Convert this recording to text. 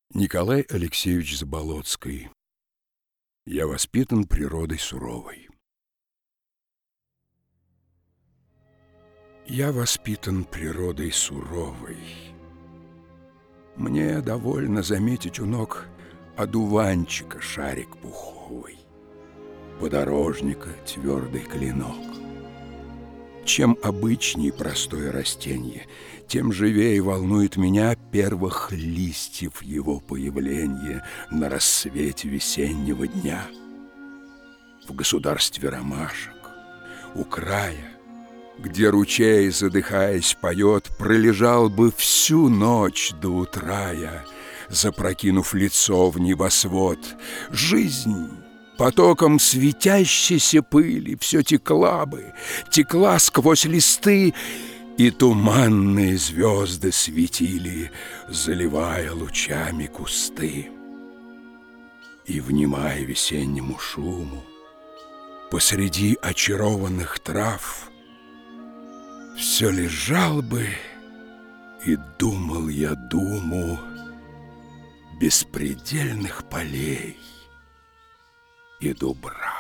Николай Алексеевич Заболоцкий. Я воспитан природой суровой. Я воспитан природой суровой. Мне довольно заметить у ног одуванчика шарик пуховый, подорожника твердый клинок. Чем обычней простое растенье, тем живее волнует меня первых листьев его появление на рассвете весеннего дня. В государстве ромашек, у края, где ручей, задыхаясь, поет, пролежал бы всю ночь до утра я, запрокинув лицо в небосвод. Жизнь потоком светящейся пыли все текла бы, текла сквозь листы, и туманные звезды светили, заливая лучами кусты. И, внимая весеннему шуму, посреди очарованных трав, все лежал бы и думал я думу беспредельных полей и дубрав.